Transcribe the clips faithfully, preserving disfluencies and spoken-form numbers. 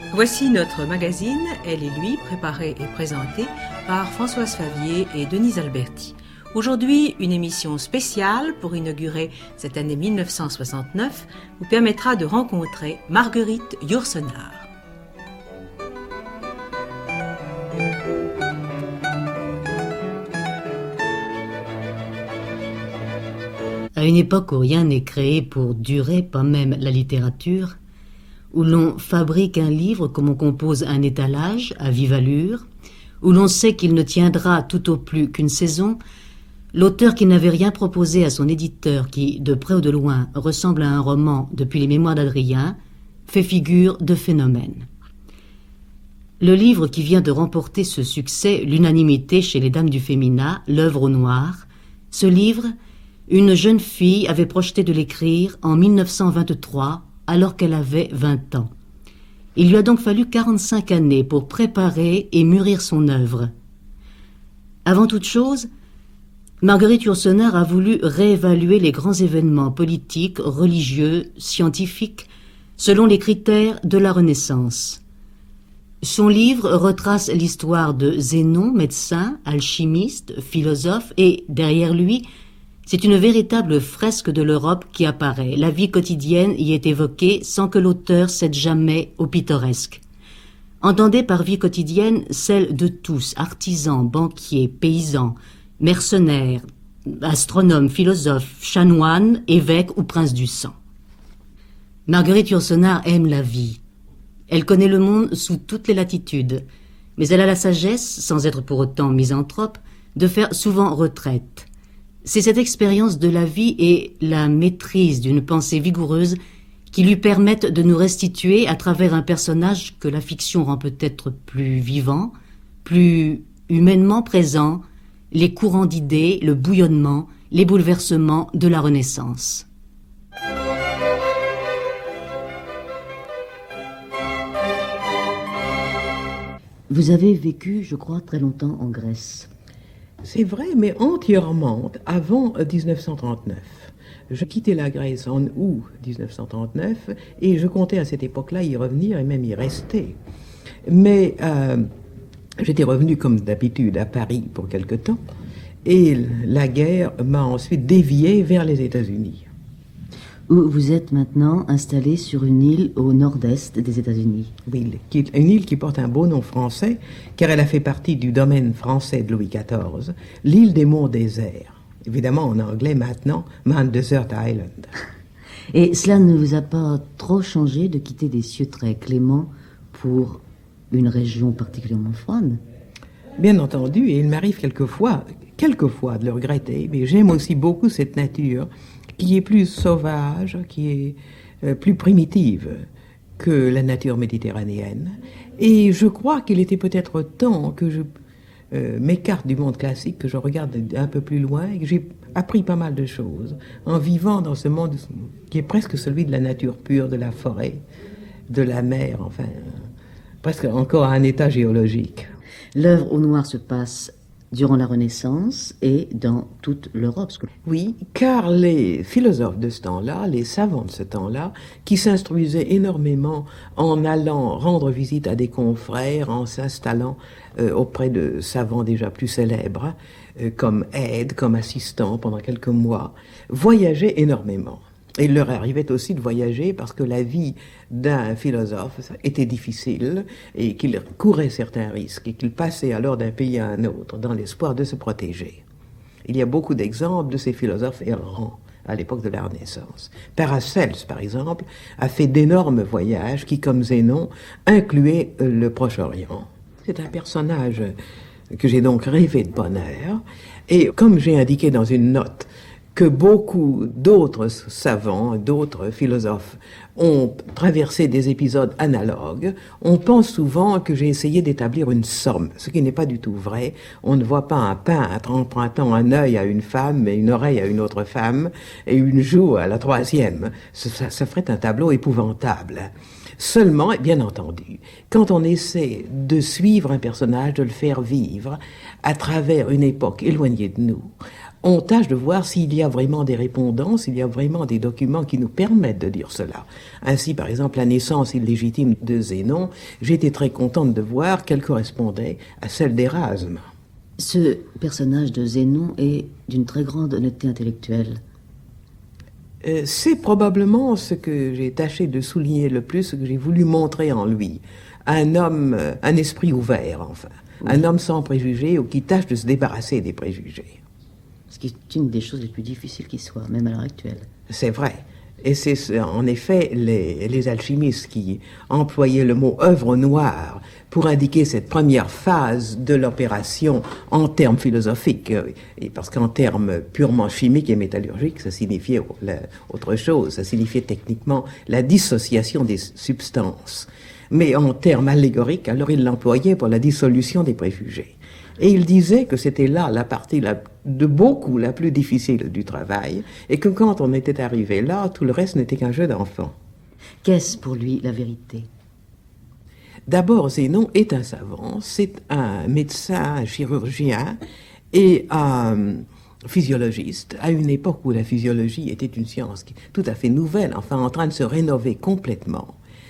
Voici notre magazine, Elle et lui, préparé et présenté par Françoise Favier et Denise Alberti. Aujourd'hui, une émission spéciale pour inaugurer cette année mille neuf cent soixante-neuf vous permettra de rencontrer Marguerite Yourcenar. À une époque où rien n'est créé pour durer, pas même la littérature, où l'on fabrique un livre comme on compose un étalage à vive allure, où l'on sait qu'il ne tiendra tout au plus qu'une saison, l'auteur qui n'avait rien proposé à son éditeur, qui, de près ou de loin, ressemble à un roman depuis les Mémoires d'Adrien, fait figure de phénomène. Le livre qui vient de remporter ce succès, l'unanimité chez les dames du féminin, L'œuvre au noir, ce livre, une jeune fille avait projeté de l'écrire en mille neuf cent vingt-trois, alors qu'elle avait vingt ans. Il lui a donc fallu quarante-cinq années pour préparer et mûrir son œuvre. Avant toute chose, Marguerite Yourcenar a voulu réévaluer les grands événements politiques, religieux, scientifiques, selon les critères de la Renaissance. Son livre retrace l'histoire de Zénon, médecin, alchimiste, philosophe, et derrière lui, c'est une véritable fresque de l'Europe qui apparaît. La vie quotidienne y est évoquée sans que l'auteur cède jamais au pittoresque. Entendez par vie quotidienne celle de tous, artisans, banquiers, paysans, mercenaires, astronomes, philosophes, chanoines, évêques ou princes du sang. Marguerite Yourcenar aime la vie. Elle connaît le monde sous toutes les latitudes, mais elle a la sagesse, sans être pour autant misanthrope, de faire souvent retraite. C'est cette expérience de la vie et la maîtrise d'une pensée vigoureuse qui lui permettent de nous restituer à travers un personnage que la fiction rend peut-être plus vivant, plus humainement présent, les courants d'idées, le bouillonnement, les bouleversements de la Renaissance. Vous avez vécu, je crois, très longtemps en Grèce. C'est vrai, mais entièrement avant dix-neuf cent trente-neuf. Je quittais la Grèce en août dix-neuf cent trente-neuf et je comptais à cette époque-là y revenir et même y rester. Mais euh, j'étais revenu comme d'habitude à Paris pour quelque temps et la guerre m'a ensuite dévié vers les États-Unis. Où vous êtes maintenant installé sur une île au nord-est des États-Unis. Oui, une île qui porte un beau nom français, car elle a fait partie du domaine français de Louis quatorze, l'île des monts déserts. Évidemment, en anglais maintenant, Mount Desert Island. Et cela ne vous a pas trop changé de quitter des cieux très cléments pour une région particulièrement froide? Bien entendu, et il m'arrive quelquefois, quelquefois de le regretter, mais j'aime aussi beaucoup cette nature qui est plus sauvage, qui est euh, plus primitive que la nature méditerranéenne. Et je crois qu'il était peut-être temps que je euh, m'écarte du monde classique, que je regarde un peu plus loin, et que j'ai appris pas mal de choses en vivant dans ce monde qui est presque celui de la nature pure, de la forêt, de la mer, enfin, presque encore à un état géologique. L'œuvre au noir se passe durant la Renaissance et dans toute l'Europe. Oui, car les philosophes de ce temps-là, les savants de ce temps-là, qui s'instruisaient énormément en allant rendre visite à des confrères, en s'installant euh, auprès de savants déjà plus célèbres, euh, comme aide, comme assistant pendant quelques mois, voyageaient énormément. Et il leur arrivait aussi de voyager parce que la vie d'un philosophe était difficile et qu'il courait certains risques et qu'il passait alors d'un pays à un autre dans l'espoir de se protéger. Il y a beaucoup d'exemples de ces philosophes errants à l'époque de la Renaissance. Paracelse, par exemple, a fait d'énormes voyages qui, comme Zénon, incluaient le Proche-Orient. C'est un personnage que j'ai donc rêvé de bonheur et comme j'ai indiqué dans une note, que beaucoup d'autres savants, d'autres philosophes ont traversé des épisodes analogues, on pense souvent que j'ai essayé d'établir une somme, ce qui n'est pas du tout vrai. On ne voit pas un peintre empruntant un œil à une femme et une oreille à une autre femme et une joue à la troisième. Ça, ça ferait un tableau épouvantable. Seulement, bien entendu, quand on essaie de suivre un personnage, de le faire vivre à travers une époque éloignée de nous, on tâche de voir s'il y a vraiment des répondants, s'il y a vraiment des documents qui nous permettent de dire cela. Ainsi, par exemple, la naissance illégitime de Zénon, j'ai été très contente de voir qu'elle correspondait à celle d'Érasme. Ce personnage de Zénon est d'une très grande honnêteté intellectuelle. Euh, c'est probablement ce que j'ai tâché de souligner le plus, ce que j'ai voulu montrer en lui. Un homme, euh, un esprit ouvert, enfin. Oui. Un homme sans préjugés ou qui tâche de se débarrasser des préjugés. Ce qui est une des choses les plus difficiles qui soient, même à l'heure actuelle. C'est vrai. Et c'est en effet les, les alchimistes qui employaient le mot œuvre noire pour indiquer cette première phase de l'opération en termes philosophiques. Et parce qu'en termes purement chimiques et métallurgiques, ça signifiait autre chose. Ça signifiait techniquement la dissociation des substances. Mais en termes allégoriques, alors il l'employait pour la dissolution des préjugés. Et il disait que c'était là la partie la, de beaucoup la plus difficile du travail, et que quand on était arrivé là, tout le reste n'était qu'un jeu d'enfant. Qu'est-ce pour lui la vérité? D'abord, Zénon est un savant, c'est un médecin, un chirurgien et un physiologiste, à une époque où la physiologie était une science tout à fait nouvelle, enfin en train de se rénover complètement.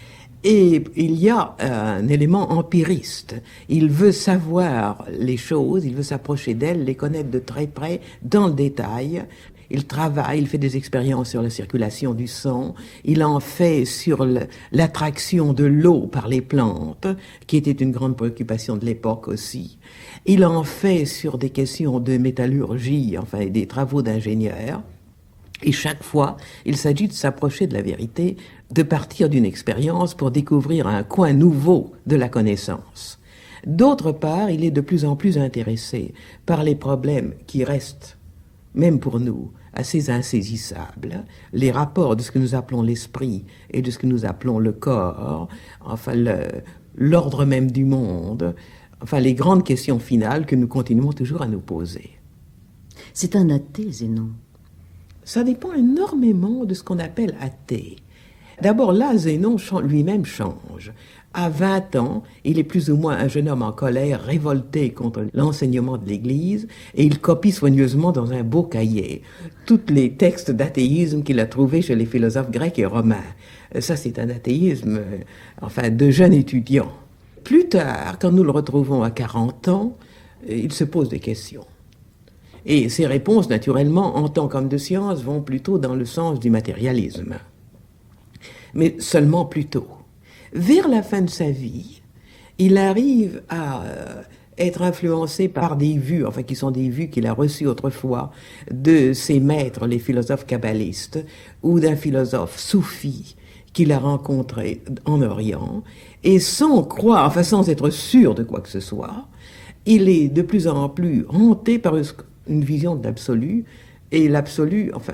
Et il y a un élément empiriste. Il veut savoir les choses, il veut s'approcher d'elles, les connaître de très près, dans le détail. Il travaille, il fait des expériences sur la circulation du sang, il en fait sur l'attraction de l'eau par les plantes, qui était une grande préoccupation de l'époque aussi. Il en fait sur des questions de métallurgie, enfin des travaux d'ingénieurs. Et chaque fois, il s'agit de s'approcher de la vérité, de partir d'une expérience pour découvrir un coin nouveau de la connaissance. D'autre part, il est de plus en plus intéressé par les problèmes qui restent, même pour nous, assez insaisissables, les rapports de ce que nous appelons l'esprit et de ce que nous appelons le corps, enfin le, l'ordre même du monde, enfin les grandes questions finales que nous continuons toujours à nous poser. C'est un athée, Zénon. Ça dépend énormément de ce qu'on appelle athée. D'abord, là, Zénon lui-même change. À vingt ans, il est plus ou moins un jeune homme en colère, révolté contre l'enseignement de l'Église, et il copie soigneusement dans un beau cahier tous les textes d'athéisme qu'il a trouvés chez les philosophes grecs et romains. Ça, c'est un athéisme, enfin, de jeune étudiant. Plus tard, quand nous le retrouvons à quarante ans, il se pose des questions. Et ses réponses, naturellement, en tant qu'homme de science, vont plutôt dans le sens du matérialisme. Mais seulement plus tôt. Vers la fin de sa vie, il arrive à être influencé par des vues, enfin qui sont des vues qu'il a reçues autrefois de ses maîtres, les philosophes kabbalistes, ou d'un philosophe soufi qu'il a rencontré en Orient, et sans croire, enfin sans être sûr de quoi que ce soit, il est de plus en plus hanté par une vision de l'absolu, et l'absolu, enfin,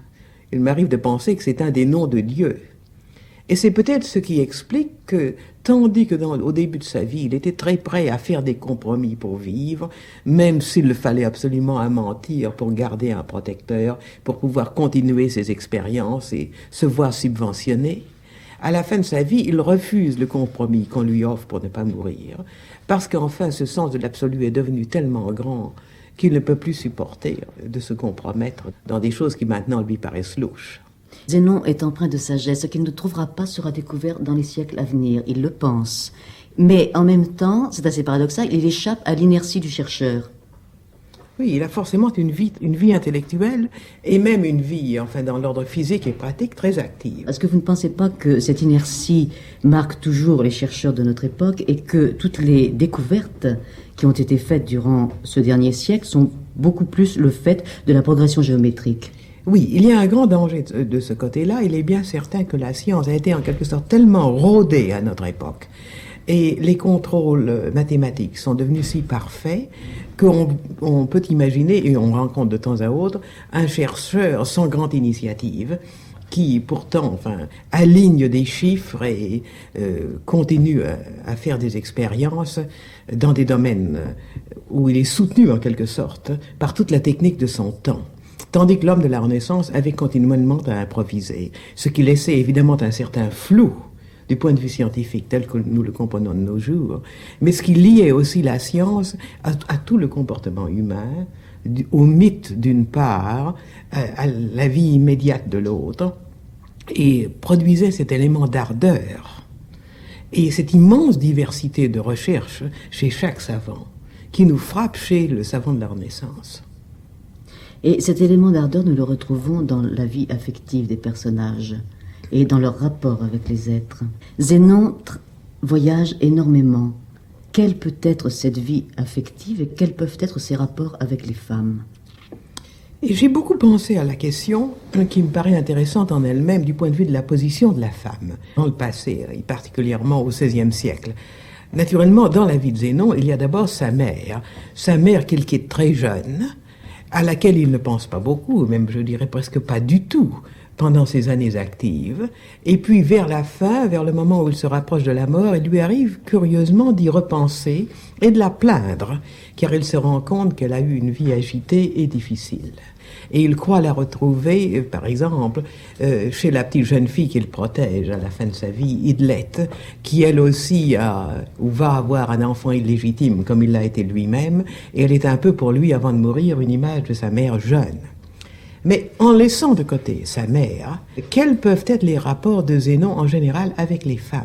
il m'arrive de penser que c'est un des noms de Dieu. Et c'est peut-être ce qui explique que, tandis que dans, au début de sa vie, il était très prêt à faire des compromis pour vivre, même s'il le fallait absolument à mentir pour garder un protecteur, pour pouvoir continuer ses expériences et se voir subventionné, à la fin de sa vie, il refuse le compromis qu'on lui offre pour ne pas mourir, parce qu'enfin, ce sens de l'absolu est devenu tellement grand qu'il ne peut plus supporter de se compromettre dans des choses qui maintenant lui paraissent louches. Zénon est empreint de sagesse. Ce qu'il ne trouvera pas sera découvert dans les siècles à venir, il le pense. Mais en même temps, c'est assez paradoxal, il échappe à l'inertie du chercheur. Oui, il a forcément une vie, une vie intellectuelle et même une vie, enfin dans l'ordre physique et pratique, très active. Est-ce que vous ne pensez pas que cette inertie marque toujours les chercheurs de notre époque et que toutes les découvertes qui ont été faites durant ce dernier siècle sont beaucoup plus le fait de la progression géométrique? Oui, il y a un grand danger de, de ce côté-là. Il est bien certain que la science a été en quelque sorte tellement rodée à notre époque et les contrôles mathématiques sont devenus si parfaits qu'on on peut imaginer, et on rencontre de temps à autre, un chercheur sans grande initiative qui pourtant enfin, aligne des chiffres et euh, continue à, à faire des expériences dans des domaines où il est soutenu en quelque sorte par toute la technique de son temps. Tandis que l'homme de la Renaissance avait continuellement à improviser, ce qui laissait évidemment un certain flou du point de vue scientifique tel que nous le comprenons de nos jours, mais ce qui liait aussi la science à, à tout le comportement humain, au mythe d'une part, à la vie immédiate de l'autre, et produisait cet élément d'ardeur et cette immense diversité de recherche chez chaque savant qui nous frappe chez le savant de la Renaissance. Et cet élément d'ardeur, nous le retrouvons dans la vie affective des personnages et dans leur rapport avec les êtres. Zénon tr- voyage énormément. Quelle peut être cette vie affective et quels peuvent être ses rapports avec les femmes ? Et j'ai beaucoup pensé à la question qui me paraît intéressante en elle-même du point de vue de la position de la femme dans le passé, et particulièrement au seizième siècle. Naturellement, dans la vie de Zénon, il y a d'abord sa mère, sa mère qu'il quitte très jeune, à laquelle il ne pense pas beaucoup, même je dirais presque pas du tout, pendant ses années actives, et puis vers la fin, vers le moment où il se rapproche de la mort, il lui arrive curieusement d'y repenser et de la plaindre, car il se rend compte qu'elle a eu une vie agitée et difficile. Et il croit la retrouver, par exemple, euh, chez la petite jeune fille qu'il protège à la fin de sa vie, Idlette, qui elle aussi a, ou va avoir un enfant illégitime, comme il l'a été lui-même, et elle est un peu pour lui, avant de mourir, une image de sa mère jeune. Mais en laissant de côté sa mère, quels peuvent être les rapports de Zénon en général avec les femmes ?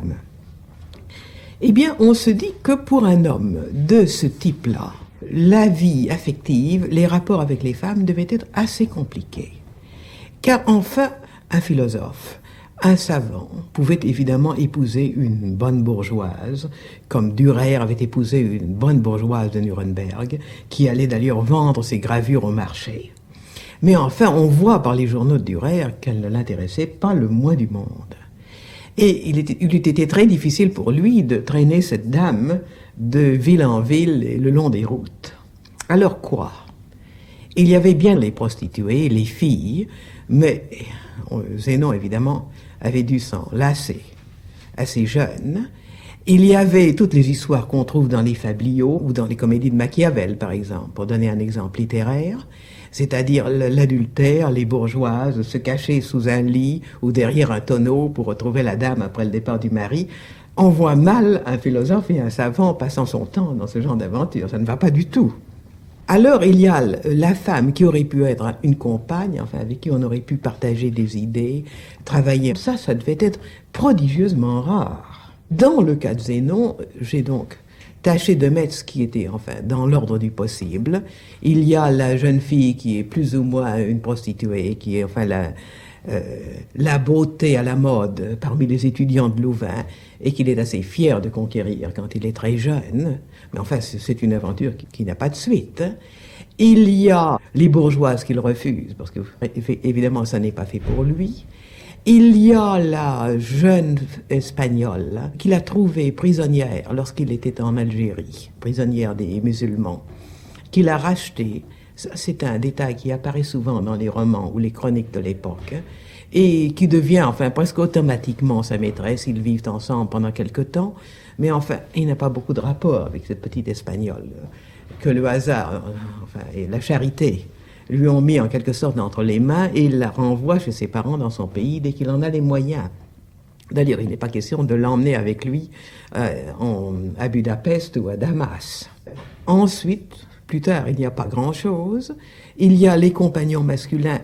Eh bien, on se dit que pour un homme de ce type-là, la vie affective, les rapports avec les femmes devaient être assez compliqués. Car enfin, un philosophe, un savant, pouvait évidemment épouser une bonne bourgeoise, comme Dürer avait épousé une bonne bourgeoise de Nuremberg, qui allait d'ailleurs vendre ses gravures au marché. Mais enfin, on voit par les journaux de Dürer qu'elle ne l'intéressait pas le moins du monde. Et il, était, il eût été très difficile pour lui de traîner cette dame de ville en ville et le long des routes. Alors quoi ? Il y avait bien les prostituées, les filles, mais Zénon, évidemment, avait dû s'en lasser assez jeune. Il y avait toutes les histoires qu'on trouve dans les fabliaux ou dans les comédies de Machiavel, par exemple, pour donner un exemple littéraire, c'est-à-dire l'adultère, les bourgeoises se cacher sous un lit ou derrière un tonneau pour retrouver la dame après le départ du mari. On voit mal un philosophe et un savant passant son temps dans ce genre d'aventure, ça ne va pas du tout. Alors il y a la femme qui aurait pu être une compagne, enfin avec qui on aurait pu partager des idées, travailler. Ça, ça devait être prodigieusement rare. Dans le cas de Zénon, j'ai donc tâché de mettre ce qui était, enfin, dans l'ordre du possible. Il y a la jeune fille qui est plus ou moins une prostituée, qui est, enfin, la, euh, la beauté à la mode parmi les étudiants de Louvain, et qu'il est assez fier de conquérir quand il est très jeune. Mais enfin, c'est une aventure qui, qui n'a pas de suite. Il y a les bourgeoises qu'il refuse, parce que, évidemment, ça n'est pas fait pour lui. Il y a la jeune Espagnole qu'il a trouvée prisonnière lorsqu'il était en Algérie, prisonnière des musulmans, qu'il a rachetée. C'est un détail qui apparaît souvent dans les romans ou les chroniques de l'époque, et qui devient enfin presque automatiquement sa maîtresse. Ils vivent ensemble pendant quelque temps, mais enfin, il n'a pas beaucoup de rapport avec cette petite Espagnole que le hasard, enfin, et la charité lui ont mis en quelque sorte entre les mains, et il la renvoie chez ses parents dans son pays dès qu'il en a les moyens. D'ailleurs, il n'est pas question de l'emmener avec lui euh, en, à Budapest ou à Damas. Ensuite, plus tard, il n'y a pas grand-chose. Il y a les compagnons masculins,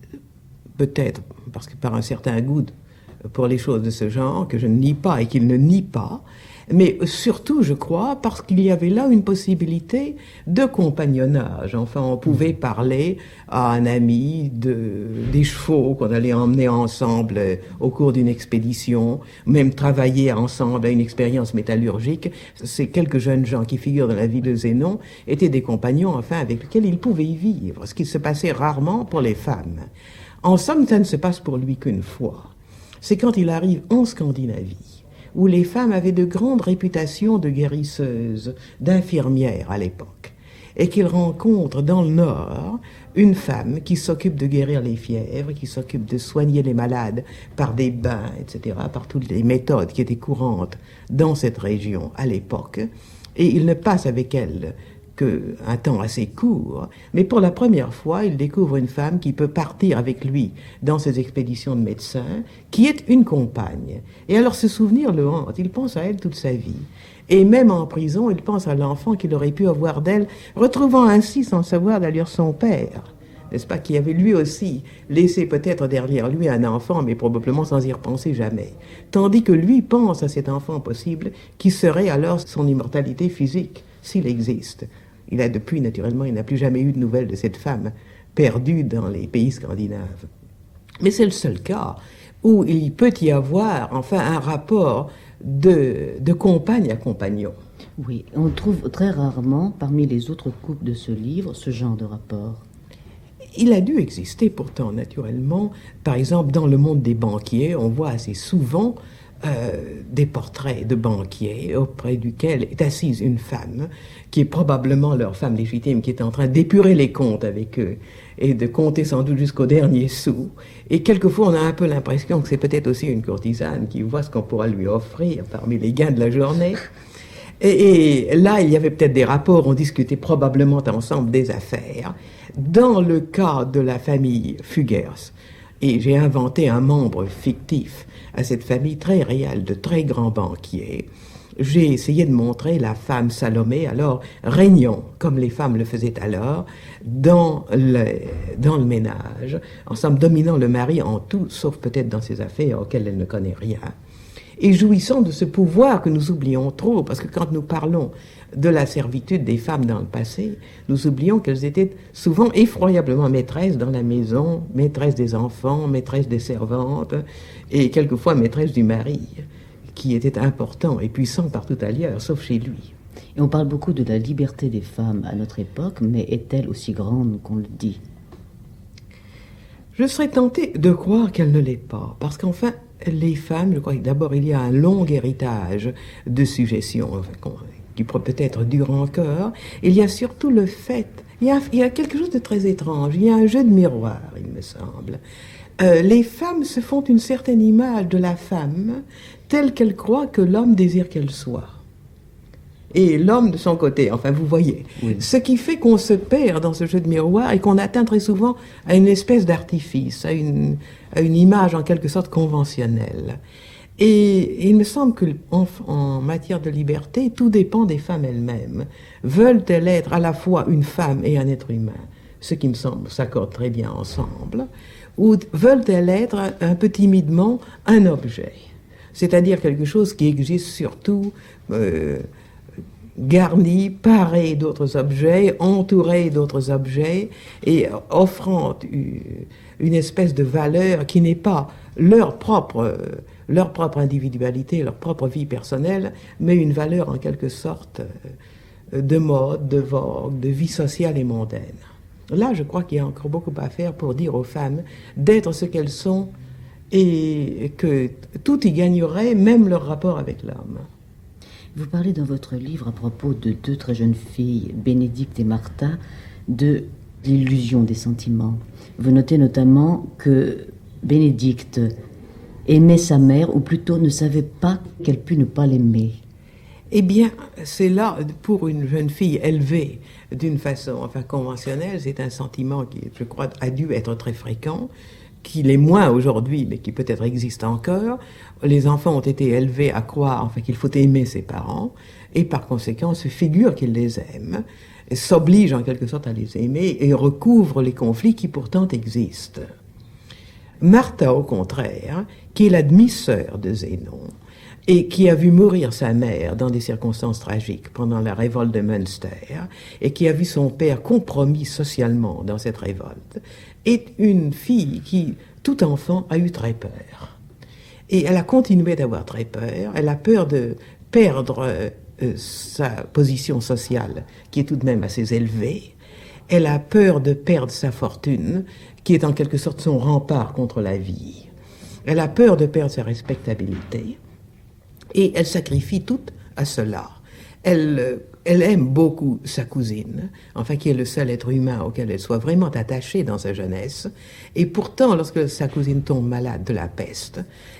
peut-être parce que par un certain goût pour les choses de ce genre, que je ne nie pas et qu'il ne nie pas, mais surtout, je crois, parce qu'il y avait là une possibilité de compagnonnage. Enfin, on pouvait parler à un ami de, des chevaux qu'on allait emmener ensemble au cours d'une expédition, même travailler ensemble à une expérience métallurgique. Ces quelques jeunes gens qui figurent dans la vie de Zénon étaient des compagnons, enfin, avec lesquels il pouvait y vivre, ce qui se passait rarement pour les femmes. En somme, ça ne se passe pour lui qu'une fois. C'est quand il arrive en Scandinavie, où les femmes avaient de grandes réputations de guérisseuses, d'infirmières à l'époque, et qu'il rencontre dans le Nord une femme qui s'occupe de guérir les fièvres, qui s'occupe de soigner les malades par des bains, et cetera, par toutes les méthodes qui étaient courantes dans cette région à l'époque, et il ne passe avec elle qu'un temps assez court, mais pour la première fois, il découvre une femme qui peut partir avec lui dans ses expéditions de médecin, qui est une compagne. Et alors ce souvenir le hante, il pense à elle toute sa vie. Et même en prison, il pense à l'enfant qu'il aurait pu avoir d'elle, retrouvant ainsi sans savoir d'ailleurs son père. N'est-ce pas, qui avait lui aussi laissé peut-être derrière lui un enfant, mais probablement sans y repenser jamais. Tandis que lui pense à cet enfant possible, qui serait alors son immortalité physique, s'il existe. Il a depuis, naturellement, il n'a plus jamais eu de nouvelles de cette femme perdue dans les pays scandinaves. Mais c'est le seul cas où il peut y avoir, enfin, un rapport de, de compagne à compagnon. Oui, on trouve très rarement, parmi les autres couples de ce livre, ce genre de rapport. Il a dû exister pourtant, naturellement. Par exemple, dans le monde des banquiers, on voit assez souvent euh, des portraits de banquiers auprès duquel est assise une femme, qui est probablement leur femme légitime, qui est en train d'épurer les comptes avec eux et de compter sans doute jusqu'au dernier sou. Et quelquefois, on a un peu l'impression que c'est peut-être aussi une courtisane qui voit ce qu'on pourra lui offrir parmi les gains de la journée. Et, et là, il y avait peut-être des rapports, on discutait probablement ensemble des affaires. Dans le cas de la famille Fugers, et j'ai inventé un membre fictif à cette famille très réelle de très grands banquiers, j'ai essayé de montrer la femme Salomé, alors régnant, comme les femmes le faisaient alors, dans le, dans le ménage, en somme dominant le mari en tout, sauf peut-être dans ses affaires auxquelles elle ne connaît rien, et jouissant de ce pouvoir que nous oublions trop, parce que quand nous parlons de la servitude des femmes dans le passé, nous oublions qu'elles étaient souvent effroyablement maîtresses dans la maison, maîtresses des enfants, maîtresses des servantes, et quelquefois maîtresses du mari, qui était important et puissant partout ailleurs, sauf chez lui. Et on parle beaucoup de la liberté des femmes à notre époque, mais est-elle aussi grande qu'on le dit ? Je serais tentée de croire qu'elle ne l'est pas, parce qu'enfin, les femmes, je crois que d'abord il y a un long héritage de suggestion, enfin, qui peut-être dure encore. Il y a surtout le fait, il y a, il y a quelque chose de très étrange, il y a un jeu de miroir, il me semble. Euh, les femmes se font une certaine image de la femme telle qu'elle croit que l'homme désire qu'elle soit. Et l'homme de son côté, enfin vous voyez. Oui. Ce qui fait qu'on se perd dans ce jeu de miroir et qu'on atteint très souvent à une espèce d'artifice, à une, à une image en quelque sorte conventionnelle. Et il me semble qu'en en matière de liberté, tout dépend des femmes elles-mêmes. Veulent-elles être à la fois une femme et un être humain, ce qui me semble s'accorde très bien ensemble, ou veulent-elles être un peu timidement un objet, c'est-à-dire quelque chose qui existe surtout euh, garni, paré d'autres objets, entouré d'autres objets, et offrant une espèce de valeur qui n'est pas leur propre, leur propre individualité, leur propre vie personnelle, mais une valeur en quelque sorte de mode, de vogue, de vie sociale et mondaine. Là, je crois qu'il y a encore beaucoup à faire pour dire aux femmes d'être ce qu'elles sont et que tout y gagnerait, même leur rapport avec l'homme. Vous parlez dans votre livre à propos de deux très jeunes filles, Bénédicte et Martha, de l'illusion des sentiments. Vous notez notamment que Bénédicte aimait sa mère, ou plutôt ne savait pas qu'elle pût ne pas l'aimer. Eh bien, c'est là, pour une jeune fille élevée d'une façon enfin conventionnelle, c'est un sentiment qui, je crois, a dû être très fréquent, qui l'est moins aujourd'hui, mais qui peut-être existe encore. Les enfants ont été élevés à croire enfin, qu'il faut aimer ses parents, et par conséquent se figurent qu'ils les aiment, et s'obligent en quelque sorte à les aimer, et recouvrent les conflits qui pourtant existent. Martha, au contraire, qui est la demi-sœur de Zénon, et qui a vu mourir sa mère dans des circonstances tragiques pendant la révolte de Münster, et qui a vu son père compromis socialement dans cette révolte, est une fille qui, tout enfant, a eu très peur. Et elle a continué d'avoir très peur, elle a peur de perdre euh, sa position sociale, qui est tout de même assez élevée, elle a peur de perdre sa fortune, qui est en quelque sorte son rempart contre la vie, elle a peur de perdre sa respectabilité, et elle sacrifie tout à cela. Elle, elle aime beaucoup sa cousine, enfin qui est le seul être humain auquel elle soit vraiment attachée dans sa jeunesse. Et pourtant, lorsque sa cousine tombe malade de la peste,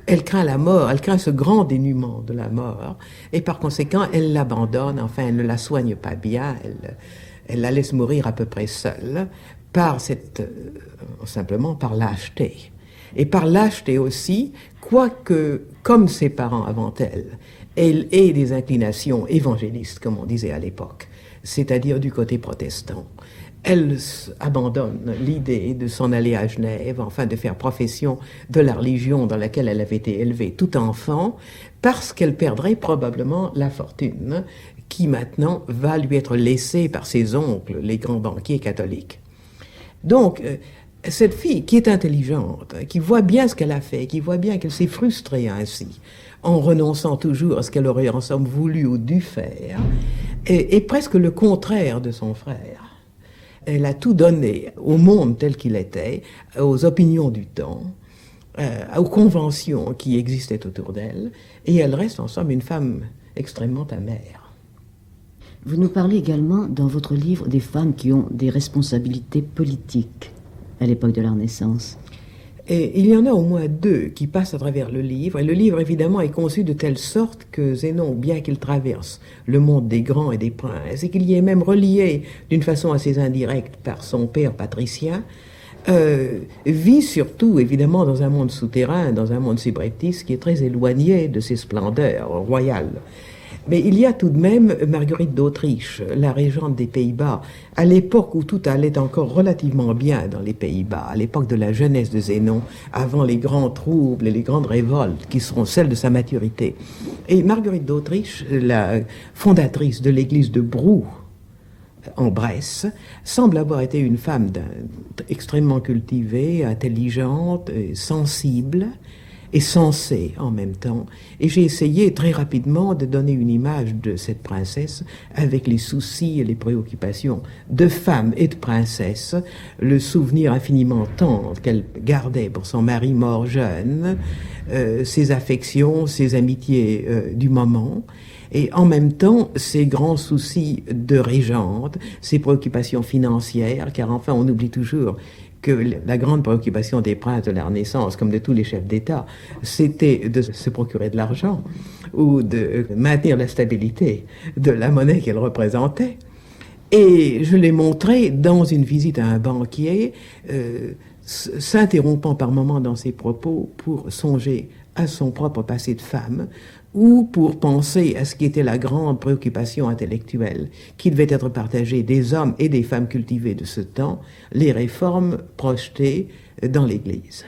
Elle craint la mort, elle craint ce grand dénuement de la mort, et par conséquent, elle l'abandonne, enfin, elle ne la soigne pas bien, elle, elle la laisse mourir à peu près seule, par cette, euh, simplement par lâcheté. Et par lâcheté aussi, quoique, comme ses parents avant elle, elle ait des inclinations évangélistes, comme on disait à l'époque, c'est-à-dire du côté protestant. Elle abandonne l'idée de s'en aller à Genève, enfin de faire profession de la religion dans laquelle elle avait été élevée tout enfant, parce qu'elle perdrait probablement la fortune qui maintenant va lui être laissée par ses oncles, les grands banquiers catholiques. Donc, euh, cette fille qui est intelligente, qui voit bien ce qu'elle a fait, qui voit bien qu'elle s'est frustrée ainsi, en renonçant toujours à ce qu'elle aurait en somme voulu ou dû faire, est, est presque le contraire de son frère. Elle a tout donné au monde tel qu'il était, aux opinions du temps, euh, aux conventions qui existaient autour d'elle, et elle reste en somme une femme extrêmement amère. Vous nous parlez également dans votre livre des femmes qui ont des responsabilités politiques à l'époque de la Renaissance. Et il y en a au moins deux qui passent à travers le livre, et le livre évidemment est conçu de telle sorte que Zénon, bien qu'il traverse le monde des grands et des princes, et qu'il y est même relié d'une façon assez indirecte par son père patricien, euh, vit surtout évidemment dans un monde souterrain, dans un monde subreptice qui est très éloigné de ses splendeurs royales. Mais il y a tout de même Marguerite d'Autriche, la régente des Pays-Bas, à l'époque où tout allait encore relativement bien dans les Pays-Bas, à l'époque de la jeunesse de Zénon, avant les grands troubles et les grandes révoltes qui seront celles de sa maturité. Et Marguerite d'Autriche, la fondatrice de l'église de Brou, en Bresse, semble avoir été une femme extrêmement cultivée, intelligente, sensible, et sensée en même temps. Et j'ai essayé très rapidement de donner une image de cette princesse avec les soucis et les préoccupations de femme et de princesse, le souvenir infiniment tendre qu'elle gardait pour son mari mort jeune, euh, ses affections, ses amitiés euh, du moment, et en même temps ses grands soucis de régente, ses préoccupations financières, car enfin on oublie toujours que la grande préoccupation des princes de la Renaissance, comme de tous les chefs d'État, c'était de se procurer de l'argent ou de maintenir la stabilité de la monnaie qu'elle représentait. Et je l'ai montré dans une visite à un banquier, euh, s'interrompant par moments dans ses propos pour songer à son propre passé de femme, ou pour penser à ce qui était la grande préoccupation intellectuelle qui devait être partagée des hommes et des femmes cultivées de ce temps, les réformes projetées dans l'Église.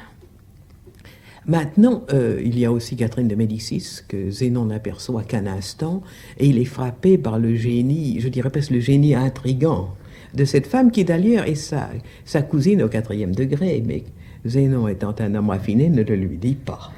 Maintenant, euh, il y a aussi Catherine de Médicis, que Zénon n'aperçoit qu'un instant, et il est frappé par le génie, je dirais presque le génie intrigant de cette femme qui d'ailleurs est sa, sa cousine au quatrième degré, mais Zénon étant un homme raffiné ne le lui dit pas.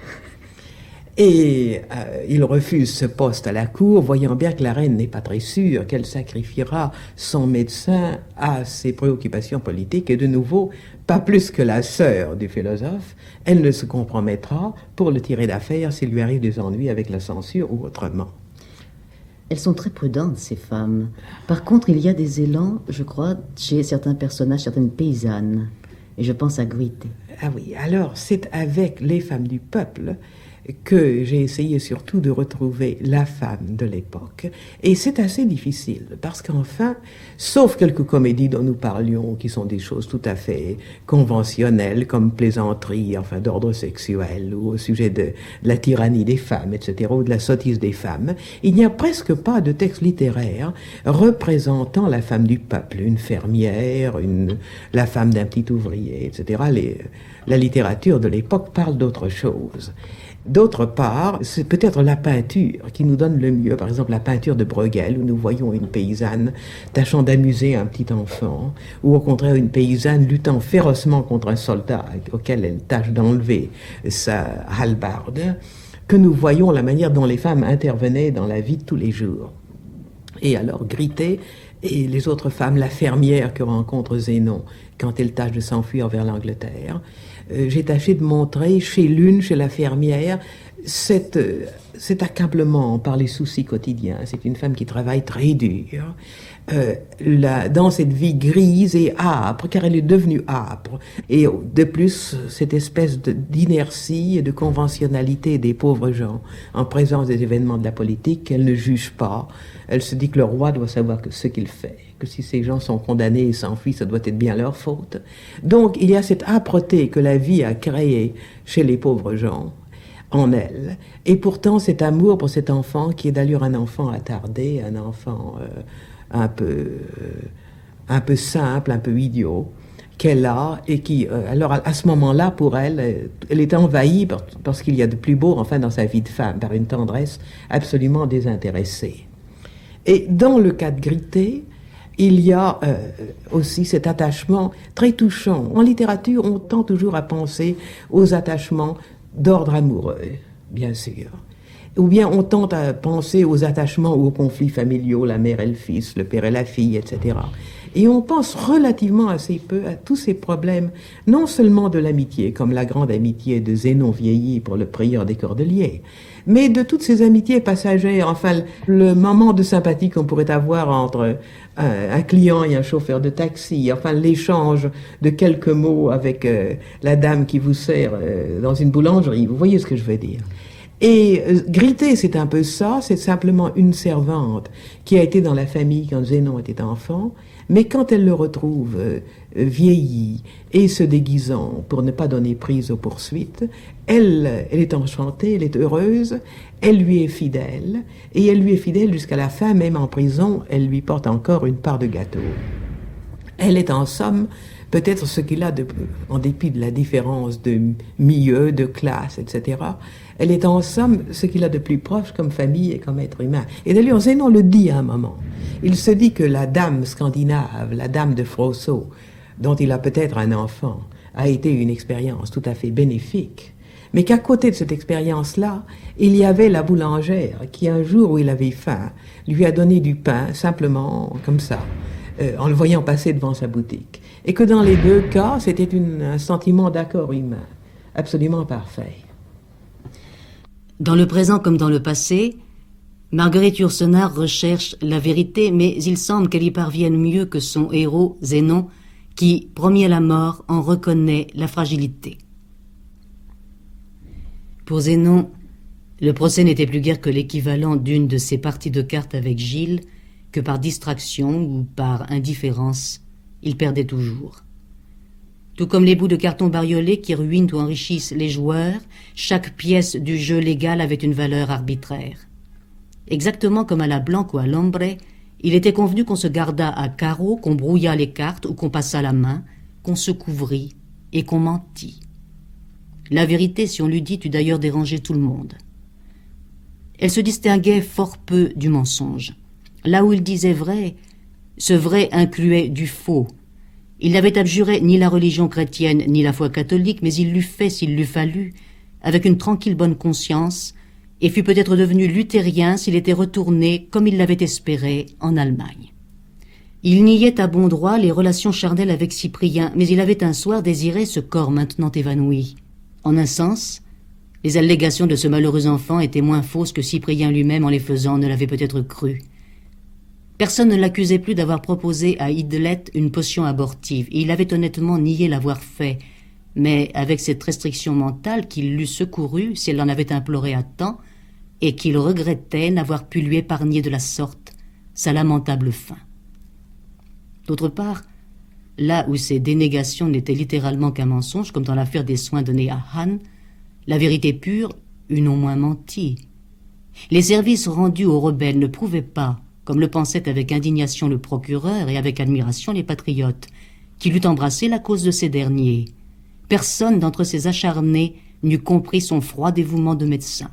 Et euh, il refuse ce poste à la cour, voyant bien que la reine n'est pas très sûre qu'elle sacrifiera son médecin à ses préoccupations politiques. Et de nouveau, pas plus que la sœur du philosophe, elle ne se compromettra pour le tirer d'affaire s'il lui arrive des ennuis avec la censure ou autrement. Elles sont très prudentes, ces femmes. Par contre, il y a des élans, je crois, chez certains personnages, certaines paysannes. Et je pense à Gruité. Ah oui, alors c'est avec les femmes du peuple que j'ai essayé surtout de retrouver la femme de l'époque. Et c'est assez difficile, parce qu'enfin, sauf quelques comédies dont nous parlions, qui sont des choses tout à fait conventionnelles, comme plaisanterie, enfin d'ordre sexuel, ou au sujet de la tyrannie des femmes, et cetera, ou de la sottise des femmes, il n'y a presque pas de texte littéraire représentant la femme du peuple, une fermière, une, la femme d'un petit ouvrier, et cetera. Les, la littérature de l'époque parle d'autre chose. D'autre part, c'est peut-être la peinture qui nous donne le mieux. Par exemple, la peinture de Bruegel, où nous voyons une paysanne tâchant d'amuser un petit enfant, ou au contraire une paysanne luttant férocement contre un soldat auquel elle tâche d'enlever sa hallebarde, que nous voyons la manière dont les femmes intervenaient dans la vie de tous les jours. Et alors, Gruité et les autres femmes, la fermière que rencontre Zénon quand elle tâche de s'enfuir vers l'Angleterre, Euh, j'ai tâché de montrer chez l'une, chez la fermière, Cette, cet accablement par les soucis quotidiens, c'est une femme qui travaille très dur, euh, la, dans cette vie grise et âpre, car elle est devenue âpre. Et de plus, cette espèce de, d'inertie et de conventionnalité des pauvres gens en présence des événements de la politique qu'elle ne juge pas. Elle se dit que le roi doit savoir que ce qu'il fait, que si ces gens sont condamnés et s'enfuient, ça doit être bien leur faute. Donc il y a cette âpreté que la vie a créée chez les pauvres gens, en elle. Et pourtant, cet amour pour cet enfant, qui est d'allure un enfant attardé, un enfant euh, un peu, euh, un peu simple, un peu idiot, qu'elle a, et qui, euh, alors à, à ce moment-là, pour elle, elle est envahie par, par ce qu'il y a de plus beau, enfin, dans sa vie de femme, par une tendresse absolument désintéressée. Et dans le cas de Gritté, il y a euh, aussi cet attachement très touchant. En littérature, on tend toujours à penser aux attachements d'ordre amoureux, bien sûr. Ou bien on tente à penser aux attachements ou aux conflits familiaux, la mère et le fils, le père et la fille, et cetera. Et on pense relativement assez peu à tous ces problèmes, non seulement de l'amitié, comme la grande amitié de Zénon vieilli pour le prieur des Cordeliers, mais de toutes ces amitiés passagères, enfin le moment de sympathie qu'on pourrait avoir entre un, un client et un chauffeur de taxi, enfin l'échange de quelques mots avec euh, la dame qui vous sert euh, dans une boulangerie, vous voyez ce que je veux dire. Et euh, Gritté, c'est un peu ça, c'est simplement une servante qui a été dans la famille quand Zénon était enfant, mais quand elle le retrouve euh, vieilli et se déguisant pour ne pas donner prise aux poursuites, elle, elle est enchantée, elle est heureuse, elle lui est fidèle, et elle lui est fidèle jusqu'à la fin, même en prison, elle lui porte encore une part de gâteau. Elle est en somme peut-être ce qu'il a, de, en dépit de la différence de milieu, de classe, et cetera, elle est en somme ce qu'il a de plus proche comme famille et comme être humain. Et d'ailleurs, Zénon le dit à un moment. Il se dit que la dame scandinave, la dame de Frosso, dont il a peut-être un enfant, a été une expérience tout à fait bénéfique, mais qu'à côté de cette expérience-là, il y avait la boulangère qui, un jour où il avait faim, lui a donné du pain, simplement comme ça, euh, en le voyant passer devant sa boutique. Et que dans les deux cas, c'était une, un sentiment d'accord humain, absolument parfait. Dans le présent comme dans le passé, Marguerite Yourcenar recherche la vérité, mais il semble qu'elle y parvienne mieux que son héros, Zénon, qui, promis à la mort, en reconnaît la fragilité. Pour Zénon, le procès n'était plus guère que l'équivalent d'une de ses parties de cartes avec Gilles, que par distraction ou par indifférence, il perdait toujours. Tout comme les bouts de carton bariolés qui ruinent ou enrichissent les joueurs, chaque pièce du jeu légal avait une valeur arbitraire. Exactement comme à la blanque ou à l'ombre, il était convenu qu'on se gardât à carreau, qu'on brouillât les cartes ou qu'on passât la main, qu'on se couvrit et qu'on mentît. La vérité, si on l'eût dit, eût d'ailleurs dérangé tout le monde. Elle se distinguait fort peu du mensonge. Là où il disait vrai, ce vrai incluait du faux. Il n'avait abjuré ni la religion chrétienne ni la foi catholique, mais il l'eût fait s'il l'eût fallu, avec une tranquille bonne conscience, et fût peut-être devenu luthérien s'il était retourné, comme il l'avait espéré, en Allemagne. Il niait à bon droit les relations charnelles avec Cyprien, mais il avait un soir désiré ce corps maintenant évanoui. En un sens, les allégations de ce malheureux enfant étaient moins fausses que Cyprien lui-même en les faisant ne l'avait peut-être cru. Personne ne l'accusait plus d'avoir proposé à Idlette une potion abortive, et il avait honnêtement nié l'avoir fait, mais avec cette restriction mentale qu'il l'eût secouru si elle l'en avait imploré à temps, et qu'il regrettait n'avoir pu lui épargner de la sorte sa lamentable fin. D'autre part, là où ces dénégations n'étaient littéralement qu'un mensonge, comme dans l'affaire des soins donnés à Han, la vérité pure eût non moins menti. Les services rendus aux rebelles ne prouvaient pas, comme le pensait avec indignation le procureur et avec admiration les patriotes, qu'il eût embrassé la cause de ces derniers. Personne d'entre ces acharnés n'eût compris son froid dévouement de médecin.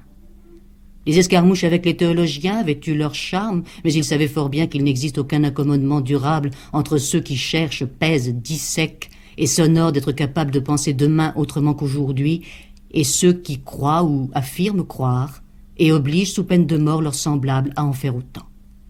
Les escarmouches avec les théologiens avaient eu leur charme, mais ils savaient fort bien qu'il n'existe aucun accommodement durable entre ceux qui cherchent, pèsent, dissèquent et s'honorent d'être capables de penser demain autrement qu'aujourd'hui, et ceux qui croient ou affirment croire et obligent sous peine de mort leurs semblables à en faire autant.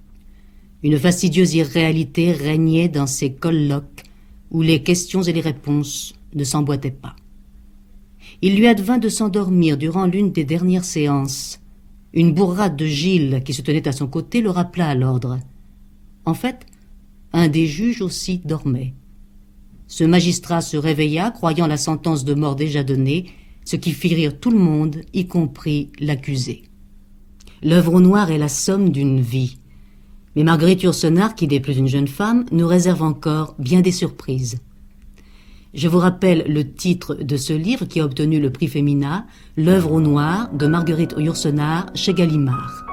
Une fastidieuse irréalité régnait dans ces colloques où les questions et les réponses ne s'emboîtaient pas. il lui advint de s'endormir durant l'une des dernières séances. Une bourrade de Gilles, qui se tenait à son côté, le rappela à l'ordre. En fait, un des juges aussi dormait. Ce magistrat se réveilla, croyant la sentence de mort déjà donnée, ce qui fit rire tout le monde, y compris l'accusé. L'œuvre au noir est la somme d'une vie. Mais Marguerite Yourcenar, qui n'est plus une jeune femme, nous réserve encore bien des surprises. Je vous rappelle le titre de ce livre qui a obtenu le prix Femina, L'œuvre au noir de Marguerite Yourcenar chez Gallimard.